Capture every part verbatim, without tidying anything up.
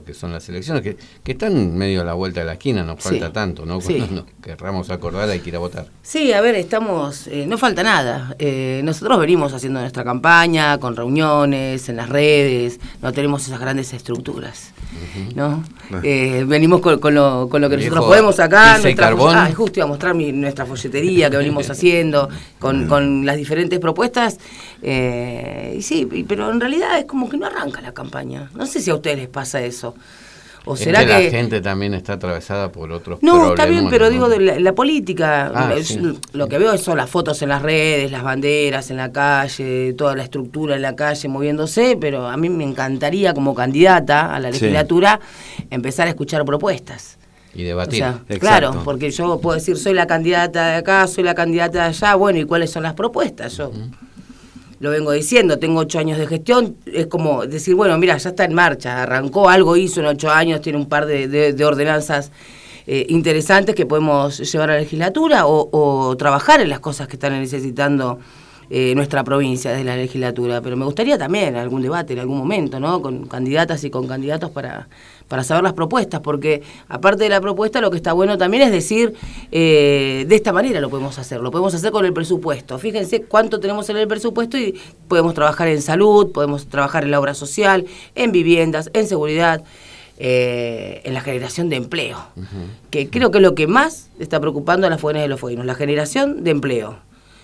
que son las elecciones, que, que están medio a la vuelta de la esquina, nos falta sí. tanto, ¿no? Sí. Cuando nos querramos acordar hay que ir a votar. Sí, a ver, estamos, eh, no falta nada. Eh, nosotros venimos haciendo nuestra campaña con reuniones en las redes, no tenemos esas grandes estructuras, uh-huh. ¿no? Uh-huh. Eh, venimos con, con, lo, con lo que nosotros podemos sacar. Nuestra fo- ah, justo iba a mostrar mi, nuestra folletería que venimos haciendo con, con las diferentes propuestas. Eh, y sí, pero en realidad es como que no arranca la campaña. No sé si a ustedes les pasa eso. ¿O será es que, que la gente también está atravesada por otros no, problemas? No, está bien, pero ¿no? digo de la, la política. Ah, es, sí. Lo que veo son las fotos en las redes, las banderas en la calle, toda la estructura en la calle moviéndose, pero a mí me encantaría como candidata a la legislatura sí. empezar a escuchar propuestas. Y debatir. O sea, claro, porque yo puedo decir, soy la candidata de acá, soy la candidata de allá, bueno, ¿y cuáles son las propuestas? Yo... Uh-huh. Lo vengo diciendo, tengo ocho años de gestión, es como decir, bueno, mira, ya está en marcha, arrancó, algo hizo en ocho años, tiene un par de, de, de ordenanzas eh, interesantes que podemos llevar a la legislatura o, o trabajar en las cosas que están necesitando eh, nuestra provincia desde la legislatura. Pero me gustaría también algún debate en algún momento, ¿no? Con candidatas y con candidatos para, para saber las propuestas, porque aparte de la propuesta lo que está bueno también es decir, eh, de esta manera lo podemos hacer, lo podemos hacer con el presupuesto. Fíjense cuánto tenemos en el presupuesto y podemos trabajar en salud, podemos trabajar en la obra social, en viviendas, en seguridad, eh, en la generación de empleo, uh-huh. que creo que es lo que más está preocupando a las Fogoneras de los Fueguinos, la generación de empleo.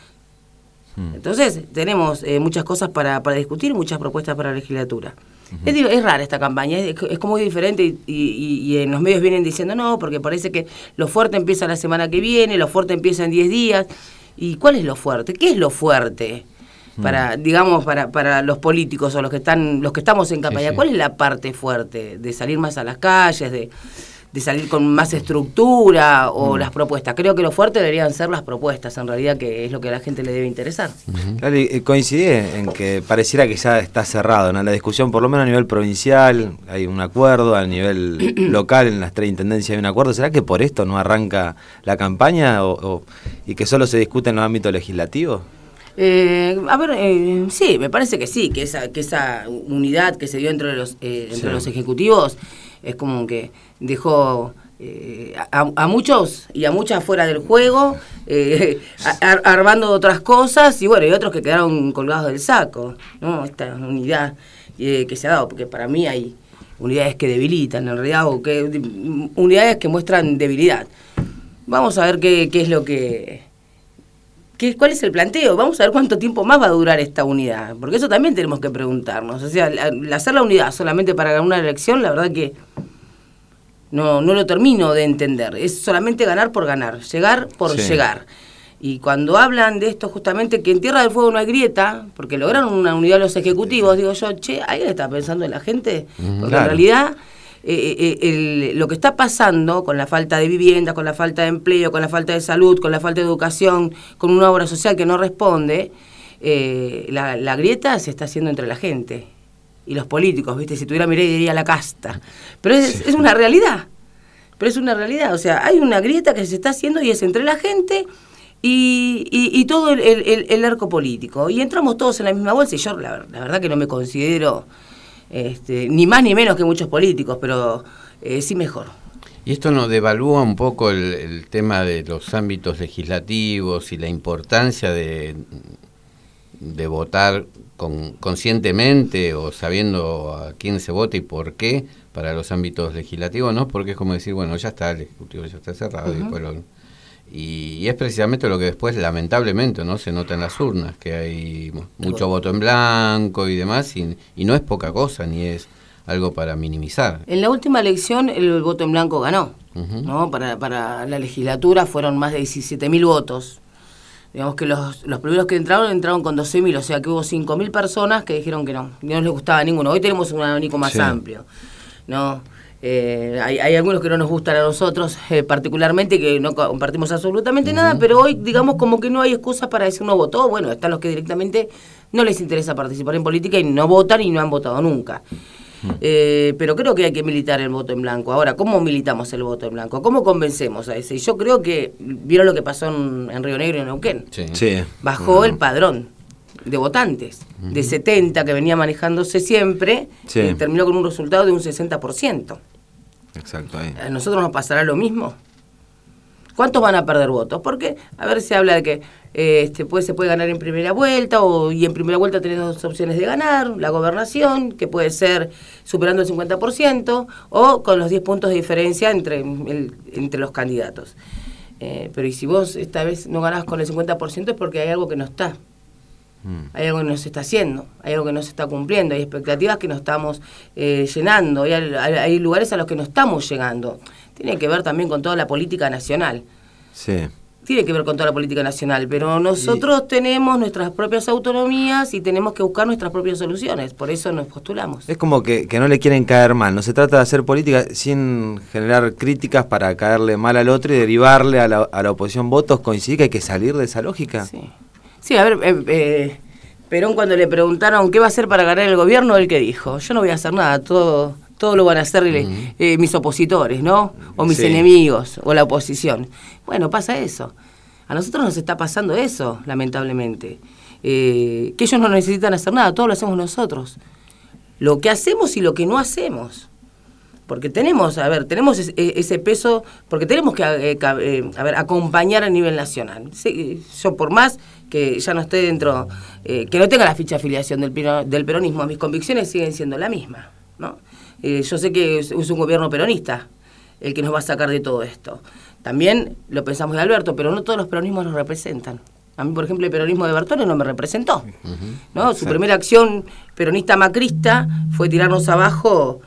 Entonces, tenemos eh, muchas cosas para, para discutir, muchas propuestas para la legislatura. Uh-huh. Es, es rara esta campaña, es, es como muy diferente y, y, y en los medios vienen diciendo no, porque parece que lo fuerte empieza la semana que viene, lo fuerte empieza en diez días. ¿Y cuál es lo fuerte? ¿Qué es lo fuerte? Para, uh-huh. digamos, para, para los políticos o los que están, los que estamos en campaña, sí, sí. ¿Cuál es la parte fuerte? ¿De salir más a las calles? ¿De, de salir con más estructura o mm. las propuestas? Creo que lo fuerte deberían ser las propuestas, en realidad, que es lo que a la gente le debe interesar. Uh-huh. Claro, y coincidí en que pareciera que ya está cerrado, ¿no? La discusión, por lo menos a nivel provincial, hay un acuerdo, a nivel local, en las tres intendencias hay un acuerdo. ¿Será que por esto no arranca la campaña o, o, y que solo se discute en los ámbitos legislativos? Eh, a ver, eh, sí, me parece que sí, que esa, que esa unidad que se dio entre los, eh, entre sí. los ejecutivos es como que dejó eh, a, a muchos y a muchas fuera del juego, eh, a, a, armando otras cosas, y bueno, y otros que quedaron colgados del saco, ¿no? Esta unidad eh, que se ha dado, porque para mí hay unidades que debilitan, en realidad, o que unidades que muestran debilidad. Vamos a ver qué, qué es lo que... ¿Qué, ¿Cuál es el planteo? Vamos a ver cuánto tiempo más va a durar esta unidad, porque eso también tenemos que preguntarnos. O sea, la, hacer la unidad solamente para ganar una elección, la verdad que no, no lo termino de entender. Es solamente ganar por ganar, llegar por sí. llegar. Y cuando hablan de esto justamente, que en Tierra del Fuego no hay grieta, porque lograron una unidad los ejecutivos, digo yo, che, ¿alguien está pensando en la gente? Porque claro. en realidad... Eh, eh, el, lo que está pasando con la falta de vivienda, con la falta de empleo, con la falta de salud, con la falta de educación, con una obra social que no responde, eh, la, la grieta se está haciendo entre la gente y los políticos, ¿viste? Si tuviera Milei diría la casta. Pero es, sí. es una realidad, pero es una realidad, o sea, hay una grieta que se está haciendo y es entre la gente y, y, y todo el, el, el arco político. Y entramos todos en la misma bolsa y yo la, la verdad que no me considero... Este, ni más ni menos que muchos políticos, pero eh, sí mejor. ¿Y esto nos devalúa un poco el, el tema de los ámbitos legislativos y la importancia de, de votar con, conscientemente o sabiendo a quién se vota y por qué para los ámbitos legislativos, ¿no? Porque es como decir, bueno, ya está, el Ejecutivo ya está cerrado, uh-huh. y después lo... Y, y es precisamente lo que después, lamentablemente, no se nota en las urnas, que hay mucho oh. voto en blanco y demás, y, y no es poca cosa, ni es algo para minimizar. En la última elección el, el voto en blanco ganó, uh-huh. ¿no? Para, para la legislatura fueron más de diecisiete mil votos. Digamos que los, los primeros que entraron, entraron con doce mil, o sea que hubo cinco mil personas que dijeron que no, que no les gustaba ninguno. Hoy tenemos un abanico más sí. amplio, ¿no? Eh, hay, hay algunos que no nos gustan a nosotros eh, particularmente, que no compartimos absolutamente uh-huh. nada, pero hoy digamos como que no hay excusa para decir no votó. Bueno, están los que directamente no les interesa participar en política y no votan y no han votado nunca. Uh-huh. Eh, pero creo que hay que militar el voto en blanco. Ahora, ¿cómo militamos el voto en blanco? ¿Cómo convencemos a ese? Y yo creo que, ¿vieron lo que pasó en, en Río Negro y en Neuquén? Sí. sí. Bajó uh-huh. el padrón. de votantes. Uh-huh. De setenta que venía manejándose siempre, sí. eh, terminó con un resultado de un sesenta por ciento. Exacto. Ahí. ¿A nosotros nos pasará lo mismo? ¿Cuántos van a perder votos? Porque, a ver, se habla de que eh, este, pues, se puede ganar en primera vuelta, o, y en primera vuelta tenés dos opciones de ganar, la gobernación, que puede ser superando el cincuenta por ciento, o con los diez puntos de diferencia entre, el, entre los candidatos. Eh, pero y si vos esta vez no ganás con el cincuenta por ciento es porque hay algo que no está. Mm. Hay algo que no se está haciendo, hay algo que no se está cumpliendo, hay expectativas que no estamos eh, llenando, hay, hay lugares a los que no estamos llegando. Tiene que ver también con toda la política nacional. Sí. Tiene que ver con toda la política nacional, pero nosotros y... tenemos nuestras propias autonomías y tenemos que buscar nuestras propias soluciones, por eso nos postulamos. Es como que, que no le quieren caer mal, no se trata de hacer política sin generar críticas para caerle mal al otro y derivarle a la, a la oposición votos. ¿Coincide que hay que salir de esa lógica? Sí, sí, a ver, eh, eh, Perón cuando le preguntaron qué va a hacer para ganar el gobierno, él que dijo, yo no voy a hacer nada, todo... todo lo van a hacer uh-huh. eh, mis opositores, ¿no? O mis sí. enemigos, o la oposición. Bueno, pasa eso. A nosotros nos está pasando eso, lamentablemente. Eh, que ellos no necesitan hacer nada, todo lo hacemos nosotros. Lo que hacemos y lo que no hacemos. Porque tenemos, a ver, tenemos ese, ese peso, porque tenemos que, eh, eh, a ver, acompañar a nivel nacional. Sí, yo por más que ya no esté dentro, eh, que no tenga la ficha de afiliación del, del peronismo, mis convicciones siguen siendo la misma, ¿no? Eh, yo sé que es, es un gobierno peronista el que nos va a sacar de todo esto. También lo pensamos de Alberto, pero no todos los peronismos nos representan. A mí, por ejemplo, el peronismo de Bertone no me representó. Uh-huh. ¿No? Su primera acción peronista macrista fue tirarnos abajo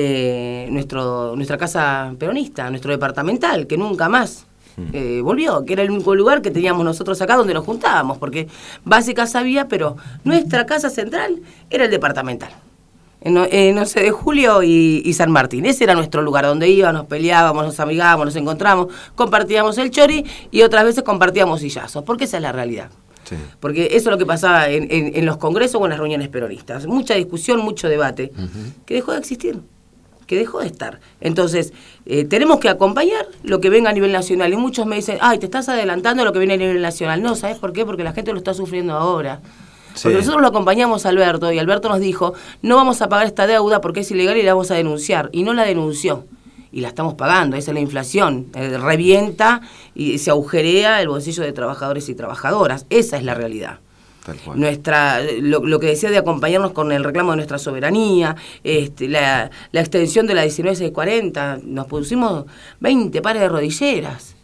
eh, nuestro nuestra casa peronista, nuestro departamental, que nunca más eh, volvió, que era el único lugar que teníamos nosotros acá donde nos juntábamos, porque básicas había, pero nuestra casa central era el departamental. En, en once de julio y, y San Martín. Ese era nuestro lugar, donde íbamos, nos peleábamos, nos amigábamos, nos encontramos, compartíamos el chori y otras veces compartíamos sillazos, porque esa es la realidad. Sí. Porque eso es lo que pasaba en, en, en los congresos o en las reuniones peronistas. Mucha discusión, mucho debate, uh-huh. que dejó de existir, que dejó de estar. Entonces, eh, tenemos que acompañar lo que venga a nivel nacional. Y muchos me dicen, ay, te estás adelantando a lo que viene a nivel nacional. No, ¿sabes por qué? Porque la gente lo está sufriendo ahora. Sí. Porque nosotros lo acompañamos a Alberto y Alberto nos dijo, no vamos a pagar esta deuda porque es ilegal y la vamos a denunciar. Y no la denunció. Y la estamos pagando, esa es la inflación. Eh, revienta y se agujerea el bolsillo de trabajadores y trabajadoras. Esa es la realidad. Tal cual. Nuestra, lo, lo que decía de acompañarnos con el reclamo de nuestra soberanía, este, la, la extensión de la diecinueve seiscientos cuarenta, nos pusimos veinte pares de rodilleras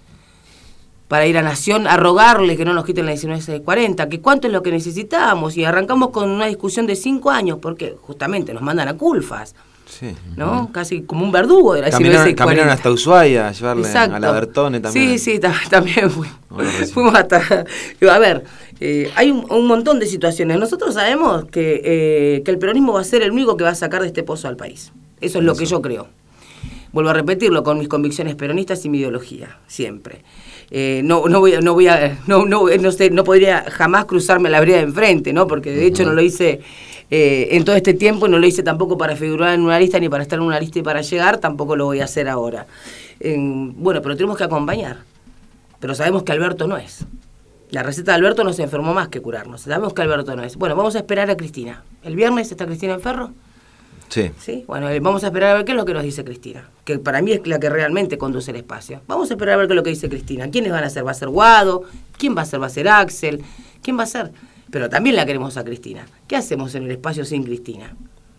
para ir a Nación a rogarle que no nos quiten la diecinueve seiscientos cuarenta, que cuánto es lo que necesitamos, y arrancamos con una discusión de cinco años, porque justamente nos mandan a Culfas, sí. ¿no? Uh-huh. Casi como un verdugo de la diecinueve seiscientos cuarenta. Caminaron hasta Ushuaia a llevarle Exacto. a la Bertone también. Sí, sí, ta- también fui. Bueno, fuimos hasta... A ver, eh, hay un, un montón de situaciones. Nosotros sabemos que, eh, que el peronismo va a ser el único que va a sacar de este pozo al país. Eso es lo Eso. que yo creo. Vuelvo a repetirlo, con mis convicciones peronistas y mi ideología, siempre. Eh, no no voy no voy a no no no sé no podría jamás cruzarme la vereda de enfrente, ¿no? Porque de hecho no lo hice eh, en todo este tiempo y no lo hice tampoco para figurar en una lista ni para estar en una lista y para llegar, tampoco lo voy a hacer ahora. Eh, bueno, pero tenemos que acompañar. Pero sabemos que Alberto no es. La receta de Alberto nos enfermó más que curarnos. Sabemos que Alberto no es. Bueno, vamos a esperar a Cristina. ¿El viernes está Cristina en Ferro? Sí. Sí. Bueno, vamos a esperar a ver qué es lo que nos dice Cristina, que para mí es la que realmente conduce el espacio. Vamos a esperar a ver qué es lo que dice Cristina. ¿Quiénes van a ser? ¿Va a ser Guado? ¿Quién va a ser? ¿Va a ser Axel? ¿Quién va a ser? Pero también la queremos a Cristina. ¿Qué hacemos en el espacio sin Cristina?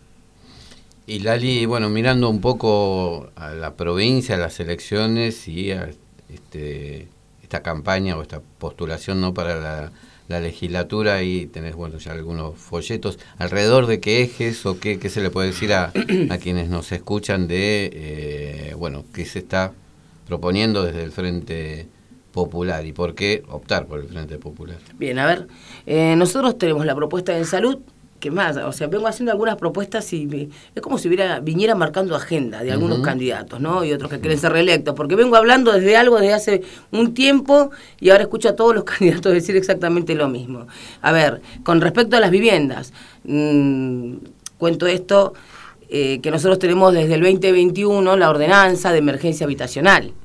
Y Lali, bueno, mirando un poco a la provincia, a las elecciones y a este, esta campaña o esta postulación, ¿no?, para la... la legislatura, y tenés, bueno, ya algunos folletos, alrededor de qué ejes o qué, qué se le puede decir a, a quienes nos escuchan de, eh, bueno, qué se está proponiendo desde el Frente Popular y por qué optar por el Frente Popular. Bien, a ver, eh, nosotros tenemos la propuesta de salud, que más, o sea, vengo haciendo algunas propuestas y me, es como si hubiera, viniera marcando agenda de algunos uh-huh. candidatos, ¿no? Y otros que quieren ser reelectos, porque vengo hablando desde algo desde hace un tiempo y ahora escucho a todos los candidatos decir exactamente lo mismo. A ver, con respecto a las viviendas, mmm, cuento esto, eh, que nosotros tenemos desde el veinte veintiuno la ordenanza de emergencia habitacional.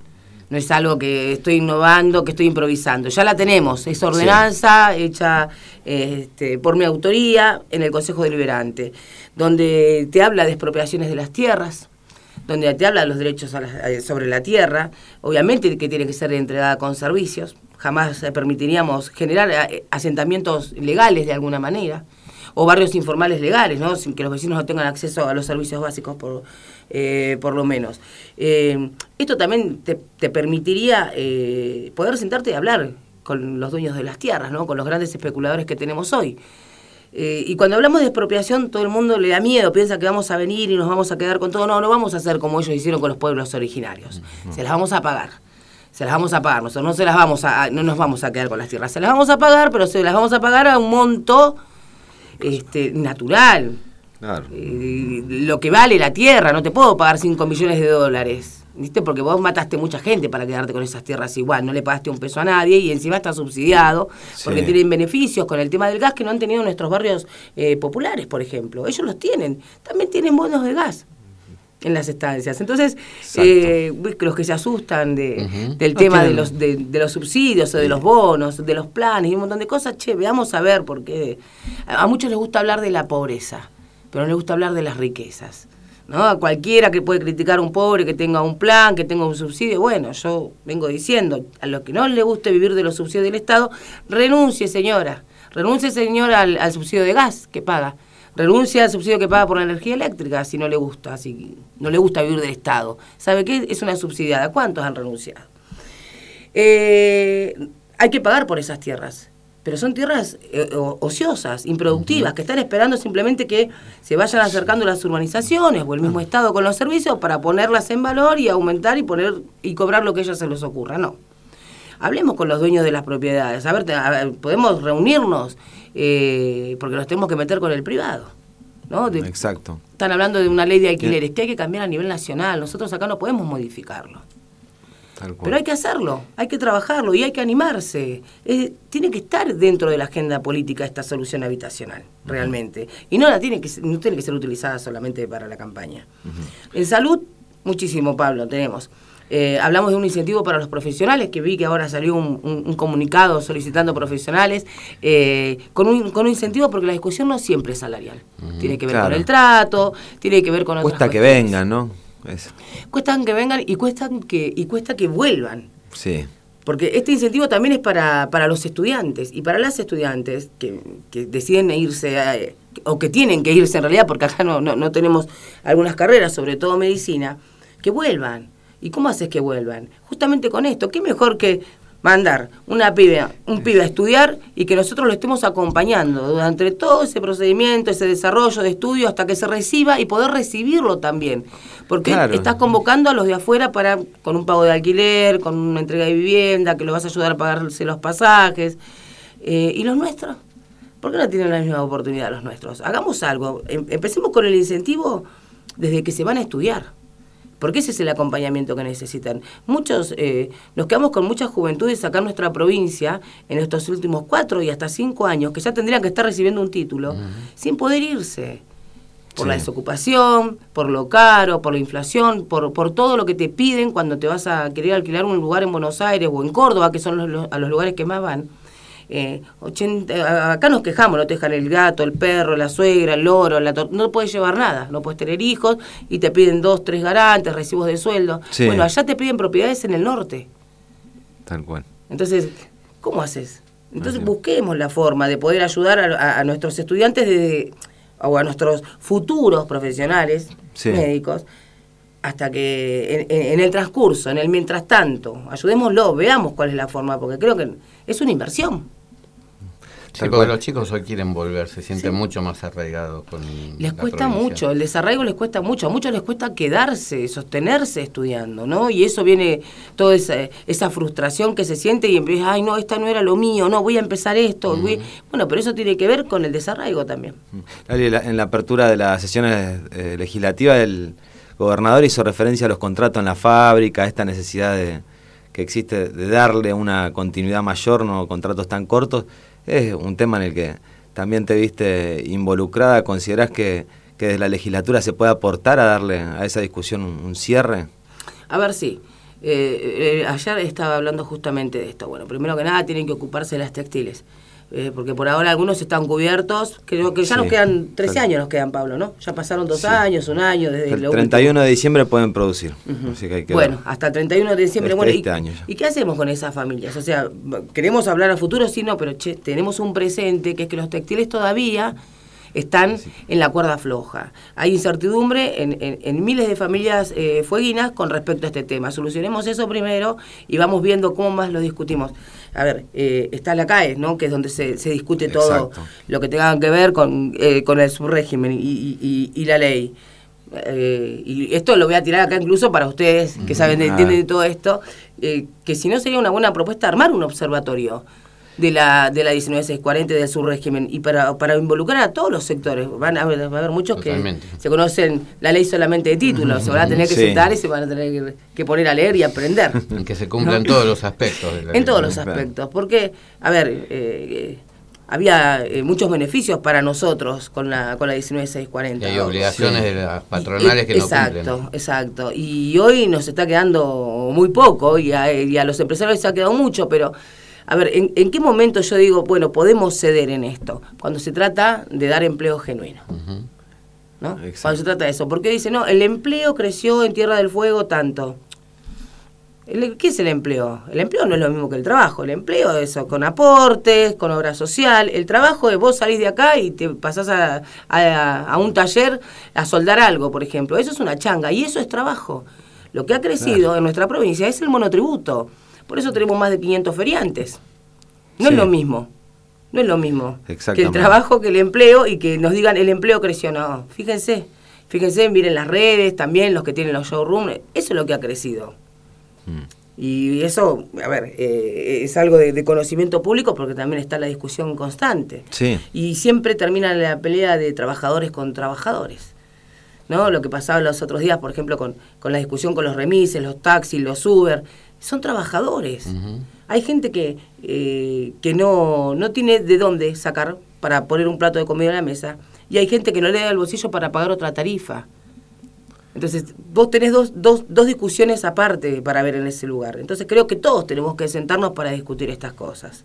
no es algo que estoy innovando, que estoy improvisando. Ya la tenemos, es ordenanza sí. hecha este, por mi autoría en el Consejo Deliberante, donde te habla de expropiaciones de las tierras, donde te habla de los derechos a la, sobre la tierra, obviamente que tiene que ser entregada con servicios, jamás permitiríamos generar asentamientos legales de alguna manera, o barrios informales legales, ¿no? Sin que los vecinos no tengan acceso a los servicios básicos por, eh, por lo menos. Eh, esto también te, te permitiría eh, poder sentarte y hablar con los dueños de las tierras, ¿no? Con los grandes especuladores que tenemos hoy. Eh, y cuando hablamos de expropiación, todo el mundo le da miedo, piensa que vamos a venir y nos vamos a quedar con todo. No, no vamos a hacer como ellos hicieron con los pueblos originarios. No. Se las vamos a pagar. Se las vamos a pagar. Nosotros no, se las vamos a, no nos vamos a quedar con las tierras. Se las vamos a pagar, pero se las vamos a pagar a un monto este, natural. Claro. Eh, lo que vale la tierra. No te puedo pagar cinco millones de dólares. ¿Viste? Porque vos mataste mucha gente para quedarte con esas tierras igual, no le pagaste un peso a nadie y encima está subsidiado, porque sí. tienen beneficios con el tema del gas que no han tenido nuestros barrios eh, populares, por ejemplo. Ellos los tienen, también tienen bonos de gas en las estancias. Entonces, eh, los que se asustan de, uh-huh. del no tema tienen... de los de, de los subsidios o de sí. los bonos, de los planes y un montón de cosas, che, veamos a ver, porque a muchos les gusta hablar de la pobreza, pero no les gusta hablar de las riquezas. ¿No? A cualquiera que puede criticar a un pobre que tenga un plan, que tenga un subsidio, bueno, yo vengo diciendo, a los que no le guste vivir de los subsidios del Estado, renuncie, señora, renuncie, señora, al, al subsidio de gas que paga, renuncie al subsidio que paga por la energía eléctrica, si no le gusta, si no le gusta vivir del Estado. ¿Sabe qué? Es una subsidiada. ¿Cuántos han renunciado? Eh, hay que pagar por esas tierras. Pero son tierras eh, ociosas, improductivas, uh-huh. que están esperando simplemente que se vayan acercando las urbanizaciones o el mismo Estado con los servicios para ponerlas en valor y aumentar y poner y cobrar lo que a ellos se les ocurra. No. Hablemos con los dueños de las propiedades. A ver, a ver podemos reunirnos, eh, porque nos tenemos que meter con el privado, ¿no? De, Exacto. Están hablando de una ley de alquileres que hay que cambiar a nivel nacional. Nosotros acá no podemos modificarlo. Pero hay que hacerlo, hay que trabajarlo y hay que animarse. Es, tiene que estar dentro de la agenda política esta solución habitacional, uh-huh. realmente. Y no la tiene que no tiene que ser utilizada solamente para la campaña. Uh-huh. En salud, muchísimo, Pablo, tenemos. Eh, hablamos de un incentivo para los profesionales, que vi que ahora salió un, un, un comunicado solicitando profesionales, eh, con, un, con un incentivo, porque la discusión no siempre es salarial. Uh-huh. Tiene que ver claro. con el trato, tiene que ver con otras Cuesta cuestiones. Que vengan, ¿no? Es. Cuestan que vengan y cuestan que y cuesta que vuelvan. Sí. Porque este incentivo también es para, para los estudiantes y para las estudiantes que, que deciden irse a, o que tienen que irse en realidad, porque acá no, no, no tenemos algunas carreras, sobre todo medicina, que vuelvan. ¿Y cómo haces que vuelvan? Justamente con esto. ¿Qué mejor que mandar una pibe, un pibe a estudiar y que nosotros lo estemos acompañando durante todo ese procedimiento, ese desarrollo de estudio hasta que se reciba y poder recibirlo también? Porque claro. estás convocando a los de afuera para con un pago de alquiler, con una entrega de vivienda, que los vas a ayudar a pagarse los pasajes. Eh, ¿Y los nuestros? ¿Por qué no tienen la misma oportunidad los nuestros? Hagamos algo. Em- empecemos con el incentivo desde que se van a estudiar. Porque ese es el acompañamiento que necesitan. Muchos, eh, nos quedamos con muchas juventudes acá en nuestra provincia, en estos últimos cuatro y hasta cinco años, que ya tendrían que estar recibiendo un título, uh-huh. sin poder irse. Por sí. la desocupación, por lo caro, por la inflación, por, por todo lo que te piden cuando te vas a querer alquilar un lugar en Buenos Aires o en Córdoba, que son los, los, a los lugares que más van. Eh, ochenta, acá nos quejamos, no te dejan el gato, el perro, la suegra, el loro, la tor- no puedes llevar nada, no puedes tener hijos y te piden dos, tres garantes, recibos de sueldo. Sí. Bueno, allá te piden propiedades en el norte. Tal cual. Entonces, ¿cómo haces? Entonces Así. busquemos la forma de poder ayudar a, a, a nuestros estudiantes de, o a nuestros futuros profesionales sí. médicos, hasta que en, en el transcurso, en el mientras tanto, ayudémoslo, veamos cuál es la forma, porque creo que es una inversión. Sí, porque los chicos hoy quieren volver, se sienten sí. mucho más arraigados con Les la cuesta provincia. mucho, el desarraigo les cuesta mucho, a muchos les cuesta quedarse, sostenerse estudiando, ¿no? Y eso viene, toda esa, esa frustración que se siente y empieza, ay, no, esta no era lo mío, no, voy a empezar esto. Uh-huh. Voy... Bueno, pero eso tiene que ver con el desarraigo también. Lali, en la apertura de las sesiones eh, legislativas, el gobernador hizo referencia a los contratos en la fábrica, a esta necesidad de, que existe de darle una continuidad mayor, no contratos tan cortos. Es un tema en el que también te viste involucrada. ¿Considerás que, que desde la legislatura se puede aportar a darle a esa discusión un, un cierre? A ver, sí. Eh, eh, ayer estaba hablando justamente de esto. Bueno, primero que nada tienen que ocuparse de las textiles, eh, porque por ahora algunos están cubiertos. Creo que ya sí, nos quedan trece años, nos quedan, Pablo, ¿no? Ya pasaron dos sí. años, un año desde el treinta y uno de diciembre pueden producir. Uh-huh. Así que hay que bueno, ver. Hasta el treinta y uno de diciembre. Este, bueno, este y, año ya. ¿Y qué hacemos con esas familias? O sea, queremos hablar a futuro, sí, no, pero che, tenemos un presente que es que los textiles todavía están sí. en la cuerda floja. Hay incertidumbre en, en, en miles de familias eh, fueguinas con respecto a este tema. Solucionemos eso primero y vamos viendo cómo más lo discutimos. A ver, eh, está la C A E, ¿no? Que es donde se, se discute todo Exacto. lo que tenga que ver con, eh, con el subrégimen y, y, y, y la ley. Eh, y esto lo voy a tirar acá incluso para ustedes que saben, de, entienden de todo esto, eh, que si no sería una buena propuesta armar un observatorio de la de la diecinueve mil seiscientos cuarenta del subrégimen y para para involucrar a todos los sectores. Van a haber, va a haber muchos Totalmente. que se conocen la ley solamente de títulos, se van a tener que sí. sentar y se van a tener que, que poner a leer y aprender. En que se cumplan ¿no? todos los aspectos de la En ley. todos los aspectos, porque, a ver, eh, eh, había eh, muchos beneficios para nosotros con la con la diecinueve mil seiscientos cuarenta. Y hay obligaciones sí. de las patronales y, que exacto, no cumplen. Exacto, exacto. Y hoy nos está quedando muy poco y a, y a los empresarios se ha quedado mucho, pero a ver, ¿en, ¿en qué momento yo digo, bueno, podemos ceder en esto? Cuando se trata de dar empleo genuino, uh-huh. ¿no? Exacto. Cuando se trata de eso. Porque dice, no, el empleo creció en Tierra del Fuego tanto. El, ¿Qué es el empleo? El empleo no es lo mismo que el trabajo. El empleo es eso, con aportes, con obra social. El trabajo es vos salís de acá y te pasás a, a, a un taller a soldar algo, por ejemplo. Eso es una changa y eso es trabajo. Lo que ha crecido claro. en nuestra provincia es el monotributo. Por eso tenemos más de quinientos feriantes. No sí. es lo mismo. No es lo mismo que el trabajo, que el empleo y que nos digan el empleo creció. No, fíjense. Fíjense, miren las redes, también los que tienen los showrooms. Eso es lo que ha crecido. Mm. Y eso, a ver, eh, es algo de, de conocimiento público porque también está la discusión constante. Sí. Y siempre termina la pelea de trabajadores con trabajadores. ¿No? Lo que pasaba los otros días, por ejemplo, con, con la discusión con los remises, los taxis, los Uber. Son trabajadores. Uh-huh. Hay gente que eh, que no, no tiene de dónde sacar para poner un plato de comida en la mesa y hay gente que no le da el bolsillo para pagar otra tarifa. Entonces, vos tenés dos, dos, dos discusiones aparte para ver en ese lugar. Entonces, creo que todos tenemos que sentarnos para discutir estas cosas.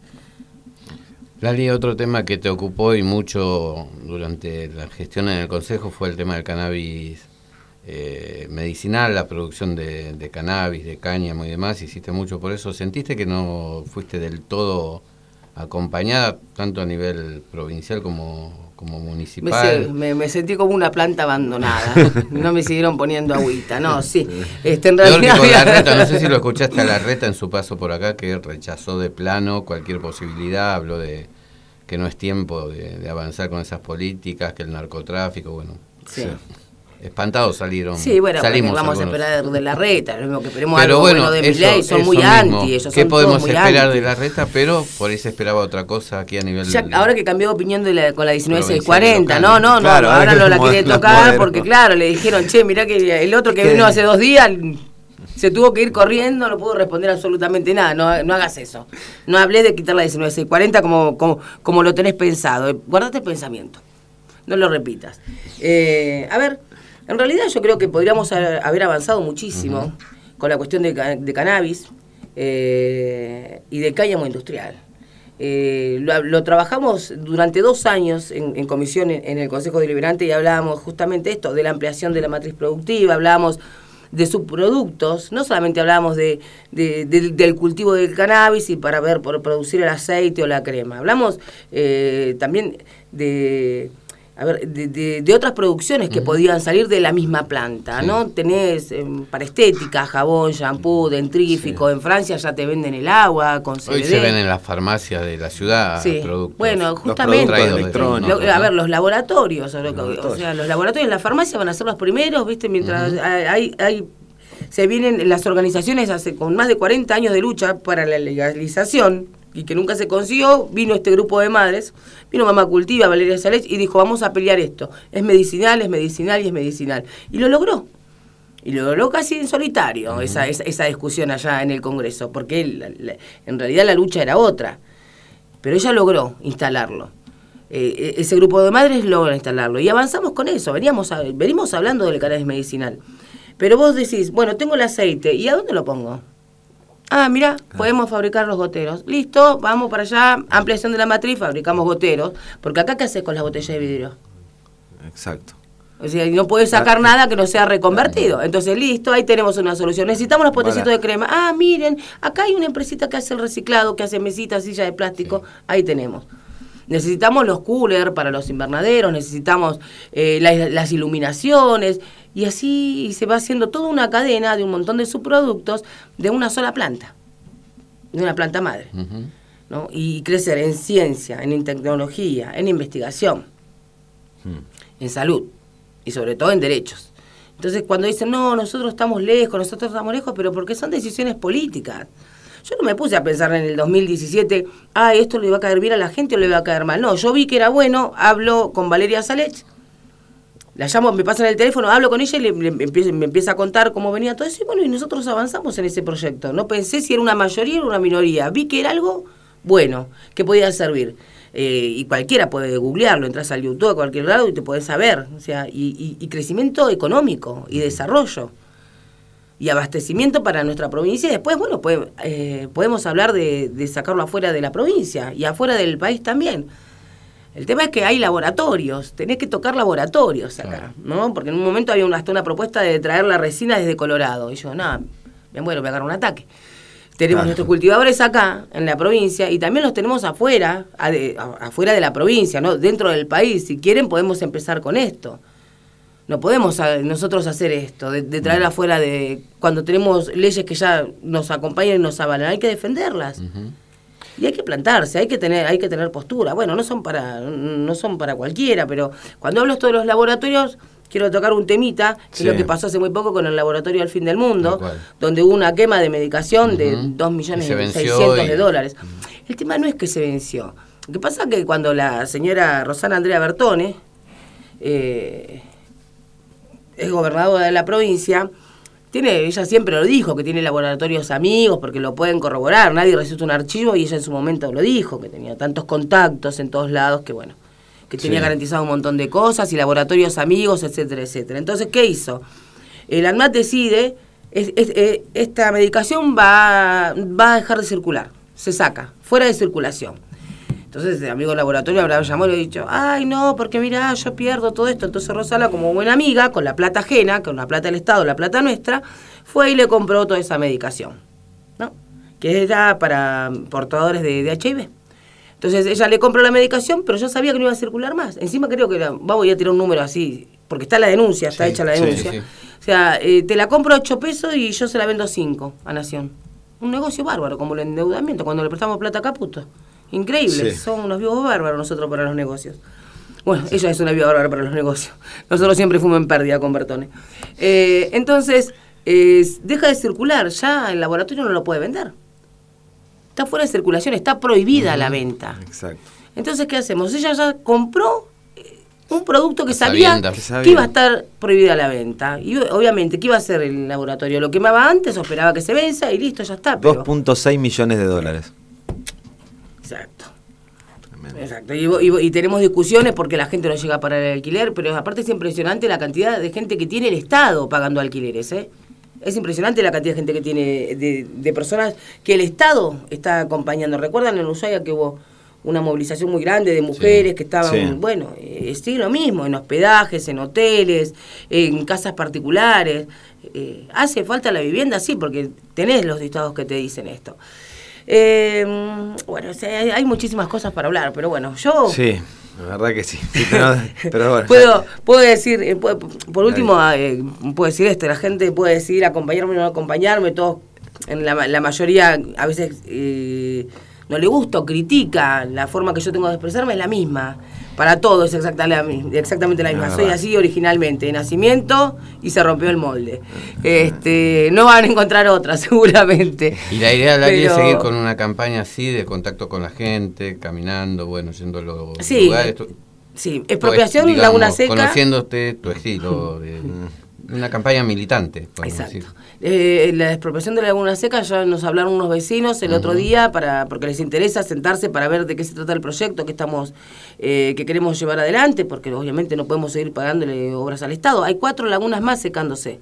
Lali, otro tema que te ocupó y mucho durante la gestión en el Consejo fue el tema del cannabis Eh, medicinal, la producción de, de cannabis, de cáñamo y demás. Hiciste mucho por eso. ¿Sentiste que no fuiste del todo acompañada, tanto a nivel provincial como, como municipal? Me, me, me sentí como una planta abandonada. No me siguieron poniendo agüita. No, sí. Este, en realidad... Peor que con Larreta. No sé si lo escuchaste a Larreta en su paso por acá, que rechazó de plano cualquier posibilidad. Habló de que no es tiempo de, de avanzar con esas políticas, que el narcotráfico, bueno... Sí. sí. Espantados salieron. Sí, bueno, salimos vamos algunos. a esperar de Larreta, lo mismo que esperemos pero algo bueno, bueno de eso, Milei, son muy mismo. anti, ellos ¿Qué son podemos muy esperar anti. de Larreta? Pero por ahí se esperaba otra cosa aquí a nivel... Ya, ahora que cambió de opinión de la, con la diecinueve mil seiscientos cuarenta, local. no, no, claro, no, ahora no la quiere tocar poder, porque ¿no? claro, le dijeron, che, mirá que el otro que vino hace dos días se tuvo que ir corriendo, no pudo responder absolutamente nada, no, no hagas eso. No hablé de quitar la diecinueve mil seiscientos cuarenta como, como, como lo tenés pensado, guardate el pensamiento, no lo repitas. Eh, a ver... En realidad yo creo que podríamos haber avanzado muchísimo uh-huh. con la cuestión de, de cannabis eh, y de cáñamo industrial. Eh, lo, lo trabajamos durante dos años en, en comisión en, en el Consejo Deliberante y hablábamos justamente esto, de la ampliación de la matriz productiva, hablábamos de subproductos, no solamente hablábamos de, de, de, del cultivo del cannabis y para ver por producir el aceite o la crema, hablamos eh, también de... A ver, de, de, de otras producciones que uh-huh. podían salir de la misma planta, sí. ¿no? Tenés eh, para estética, jabón, shampoo, dentrífico, sí. en Francia ya te venden el agua con C B D. Hoy se ven en las farmacias de la ciudad sí. productos. Bueno, justamente, electrónicos, lo, a ver, los laboratorios, o, laboratorios. o sea, los laboratorios en la farmacia van a ser los primeros, ¿viste? Mientras uh-huh. hay, hay, se vienen las organizaciones hace con más de cuarenta años de lucha para la legalización, y que nunca se consiguió, vino este grupo de madres, vino Mamá Cultiva, Valeria Salech, y dijo, vamos a pelear esto. Es medicinal, es medicinal y es medicinal. Y lo logró. Y lo logró casi en solitario, uh-huh. esa, esa, esa discusión allá en el Congreso, porque la, la, en realidad la lucha era otra. Pero ella logró instalarlo. Eh, ese grupo de madres logró instalarlo. Y avanzamos con eso, veníamos a, venimos hablando del cannabis medicinal. Pero vos decís, bueno, tengo el aceite, ¿y a dónde lo pongo? Ah, mira, podemos fabricar los goteros. Listo, vamos para allá, ampliación de la matriz, fabricamos goteros. Porque acá, ¿qué haces con las botellas de vidrio? Exacto. O sea, no puedes sacar ah, nada que no sea reconvertido. Entonces, listo, ahí tenemos una solución. Necesitamos los potecitos vale. de crema. Ah, miren, acá hay una empresita que hace el reciclado, que hace mesitas, sillas de plástico. Sí. Ahí tenemos. Necesitamos los coolers para los invernaderos, necesitamos eh, la, las iluminaciones, y así se va haciendo toda una cadena de un montón de subproductos de una sola planta, de una planta madre. Uh-huh. ¿No? Y crecer en ciencia, en tecnología, en investigación, uh-huh. en salud. Y sobre todo en derechos. Entonces, cuando dicen, no, nosotros estamos lejos, nosotros estamos lejos, pero porque son decisiones políticas. Yo no me puse a pensar en el dos mil diecisiete, ah, esto le va a caer bien a la gente o le va a caer mal. No, yo vi que era bueno, hablo con Valeria Salech, la llamo, me pasan el teléfono, hablo con ella y le, le, me, empieza, me empieza a contar cómo venía todo eso. Y bueno, y nosotros avanzamos en ese proyecto. No pensé si era una mayoría o una minoría. Vi que era algo bueno, que podía servir. Eh, y cualquiera puede googlearlo, entras al YouTube a cualquier lado y te podés saber, o sea, y, y, y crecimiento económico y desarrollo y abastecimiento para nuestra provincia. Y después, bueno, puede, eh, podemos hablar de, de sacarlo afuera de la provincia y afuera del país también. El tema es que hay laboratorios, tenés que tocar laboratorios acá, ¿no? Porque en un momento había una, hasta una propuesta de traer la resina desde Colorado, y yo, nada, me muero, me agarro un ataque. Tenemos claro. nuestros cultivadores acá, en la provincia, y también los tenemos afuera, a de, a, afuera de la provincia, ¿no? Dentro del país. Si quieren, podemos empezar con esto. No podemos a, nosotros hacer esto, de, de traer afuera de... Cuando tenemos leyes que ya nos acompañan y nos avalan, hay que defenderlas. Uh-huh. Y hay que plantarse, hay que tener hay que tener postura. Bueno, no son para no son para cualquiera, pero cuando hablo esto de los laboratorios... Quiero tocar un temita, que sí. es lo que pasó hace muy poco con el laboratorio del fin del mundo, donde hubo una quema de medicación uh-huh. de dos millones seiscientos y... de dólares. Uh-huh. El tema no es que se venció. Lo que pasa es que cuando la señora Rosana Andrea Bertone eh, es gobernadora de la provincia, tiene ella siempre lo dijo, que tiene laboratorios amigos, porque lo pueden corroborar, nadie resulta un archivo, y ella en su momento lo dijo, que tenía tantos contactos en todos lados, que bueno... que tenía sí. garantizado un montón de cosas y laboratorios amigos, etcétera, etcétera. Entonces, ¿qué hizo? El ANMAT decide, es, es, es, esta medicación va, va a dejar de circular, se saca, fuera de circulación. Entonces, el amigo del laboratorio habrá llamado y le ha dicho, ay, no, porque mira, yo pierdo todo esto. Entonces, Rosala, como buena amiga, con la plata ajena, con la plata del Estado, la plata nuestra, fue y le compró toda esa medicación, ¿no? Que era para portadores de, de H I V. Entonces ella le compró la medicación, pero yo sabía que no iba a circular más. Encima creo que era, vamos a tirar un número así, porque está la denuncia, está sí, hecha la denuncia. Sí, sí. O sea, eh, te la compro a ocho pesos y yo se la vendo cinco a Nación. Un negocio bárbaro, como el endeudamiento, cuando le prestamos plata a Caputo. Increíble, sí. Son unos vivos bárbaros nosotros para los negocios. Bueno, sí. Ella es una viva bárbara para los negocios. Nosotros siempre fuimos en pérdida con Bertone. Eh, entonces, eh, deja de circular, ya el laboratorio no lo puede vender. Está fuera de circulación, está prohibida uh-huh. la venta. Exacto. Entonces, ¿qué hacemos? Ella ya compró un producto que sabía, que sabía que iba a estar prohibida la venta. Y obviamente, ¿qué iba a hacer el laboratorio? Lo quemaba antes o esperaba que se venza y listo, ya está. Pero... dos punto seis millones de dólares. Exacto. Tremendo. Exacto. Y, y, y tenemos discusiones porque la gente no llega a pagar el alquiler, pero aparte es impresionante la cantidad de gente que tiene el Estado pagando alquileres, ¿eh? Es impresionante la cantidad de gente que tiene, de, de personas que el Estado está acompañando. ¿Recuerdan en Ushuaia que hubo una movilización muy grande de mujeres sí, que estaban, sí. bueno, eh, sí, lo mismo, en hospedajes, en hoteles, en casas particulares? Eh, ¿Hace falta la vivienda? Sí, porque tenés los dictados que te dicen esto. Eh, bueno, o sea, hay, hay muchísimas cosas para hablar, pero bueno, yo... Sí. La verdad que sí, sí pero, pero bueno. puedo, puedo decir, eh, puedo, por último, eh, puedo decir esto, la gente puede decidir acompañarme o no acompañarme, todos, en la, la mayoría a veces eh, no le gusta o critica, la forma que yo tengo de expresarme es la misma, para todos es exacta la, exactamente la misma, no, soy verdad. Así originalmente, de nacimiento y se rompió el molde. Este, no van a encontrar otra seguramente. Y la idea la pero... es seguir con una campaña así de contacto con la gente, caminando, bueno, yendo a los sí, lugares. Sí, expropiación, digamos, Laguna Seca. Conociéndote tu estilo de... Una campaña militante. Exacto. Decir. Eh, la expropiación de la Laguna Seca, ya nos hablaron unos vecinos el uh-huh. otro día para porque les interesa sentarse para ver de qué se trata el proyecto que estamos eh, que queremos llevar adelante, porque obviamente no podemos seguir pagándole obras al Estado. Hay cuatro lagunas más secándose.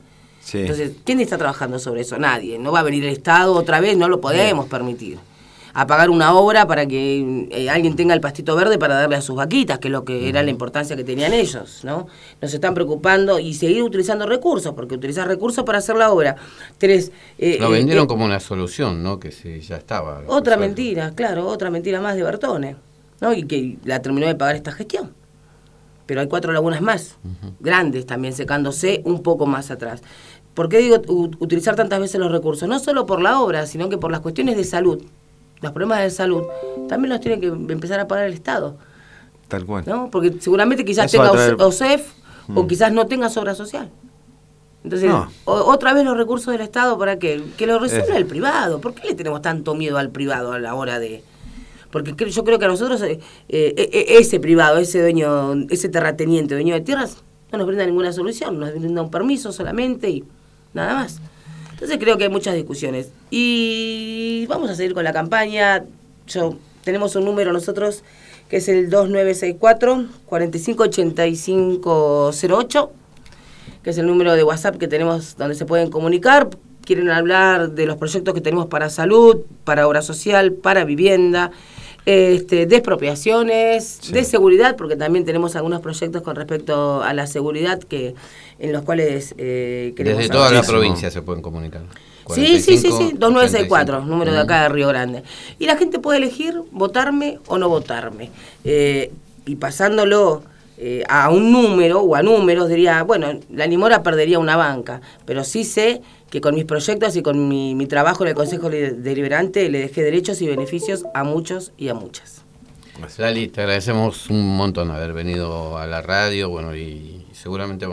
Sí. Entonces, ¿quién está trabajando sobre eso? Nadie. No va a venir el Estado otra vez, no lo podemos sí. permitir. A pagar una obra para que eh, alguien tenga el pastito verde para darle a sus vaquitas, que es lo que uh-huh. era la importancia que tenían ellos, ¿no? Nos están preocupando y seguir utilizando recursos, porque utilizar recursos para hacer la obra. Tres, eh, lo vendieron eh, como una solución, ¿no? Que sí, ya estaba. Otra mentira, claro, otra mentira más de Bertone, ¿no? Y que la terminó de pagar esta gestión. Pero hay cuatro lagunas más, uh-huh. grandes también, secándose un poco más atrás. ¿Por qué digo u- utilizar tantas veces los recursos? No solo por la obra, sino que por las cuestiones de salud. Los problemas de salud también los tiene que empezar a pagar el Estado. Tal cual. ¿No? Porque seguramente quizás Eso tenga traer... O C E F mm. o quizás no tenga obra social. Entonces, no. o, otra vez los recursos del Estado, ¿para qué? Que lo resuelva el privado. ¿Por qué le tenemos tanto miedo al privado a la hora de...? Porque yo creo que a nosotros, eh, eh, ese privado, ese dueño, ese terrateniente, dueño de tierras, no nos brinda ninguna solución, nos brinda un permiso solamente y nada más. Entonces creo que hay muchas discusiones. Y vamos a seguir con la campaña. Yo, tenemos un número nosotros que es el dos nueve seis cuatro, cuatro cinco ocho cinco cero ocho, que es el número de WhatsApp que tenemos donde se pueden comunicar. Quieren hablar de los proyectos que tenemos para salud, para obra social, para vivienda, este, de expropiaciones, sí. de seguridad, porque también tenemos algunos proyectos con respecto a la seguridad que en los cuales eh, queremos... Desde toda la provincia se pueden comunicar. Sí, sí, sí, sí, dos nueve seis cuatro, número de acá de Río Grande. Y la gente puede elegir votarme o no votarme. Eh, y pasándolo eh, a un número o a números, diría, bueno, la Nimora perdería una banca, pero sí sé que con mis proyectos y con mi, mi trabajo en el Consejo Deliberante le dejé derechos y beneficios a muchos y a muchas. Lali, te agradecemos un montón haber venido a la radio, bueno, y seguramente vamos